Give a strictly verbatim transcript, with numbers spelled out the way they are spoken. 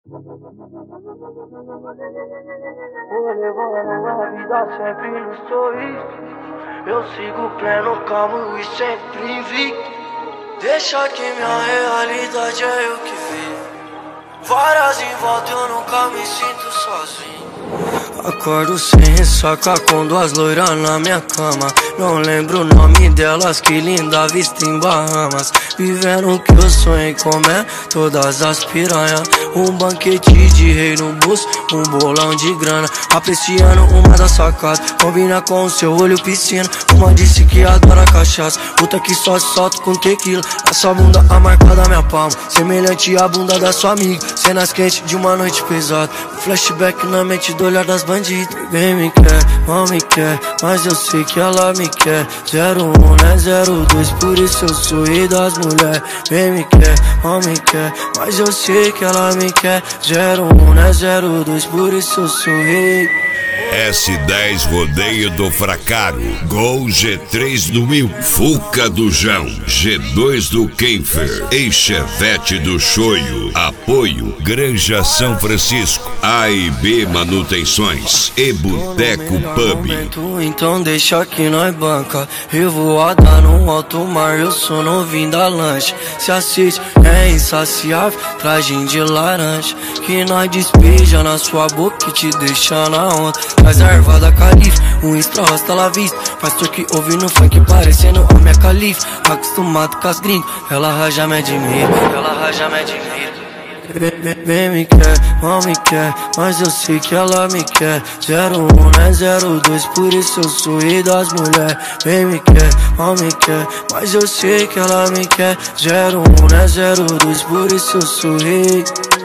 Vou levando a vida sempre no sorriso. Eu sigo pleno, calmo e sempre invicto. Deixa que minha realidade é eu que vivo. Várias em volta eu nunca me sinto sozinho. Acordo sem ressaca com duas loiras na minha cama. Não lembro o nome delas, que linda vista em Bahamas. Vivendo o que eu sonhei comer, todas as piranhas. Um banquete de rei no bolso, um bolão de grana. Apreciando uma das sacadas, combina com o seu olho piscina. Uma disse que adora cachaça, outra que só se solta com tequila. Essa bunda a marca da minha palma, semelhante à bunda da sua amiga. Cenas quentes de uma noite pesada, um flashback na mente do olhar das bandidas. Ninguém me quer, não me quer, mas eu sei que ela me quer. Zero um, né, zero dois, por isso eu sou rei das mulheres. Ninguém me quer, não me quer, mas eu sei que ela me quer. Zero um, né, zero dois, por isso eu sou rei. S dez Rodeio do Fracaro, Gol G três do Mil, Fuca do Jão, G dois do Kenfer, e Chevette do Choio. Apoio Granja São Francisco, A e B Manutenções e Boteco Pub. Então deixa que nós banca. Revoada no alto mar, eu sou novinho da lanche. Se assiste, é insaciável, tragem de laranja. Que nós despeja na sua boca e te deixa na onda. Faz a erva da califa, um extra rosta la vista. Faz truque ouvindo funk parecendo a minha califa. Acostumado com as gringos, ela raja me admira, ela raja me admira. Vem me quer, não me quer, mas eu sei que ela me quer. Zero um, né, zero dois, por isso eu sou rei das mulheres. Vem me quer, não me quer, mas eu sei que ela me quer. Zero um, né, zero dois, por isso eu sou rei.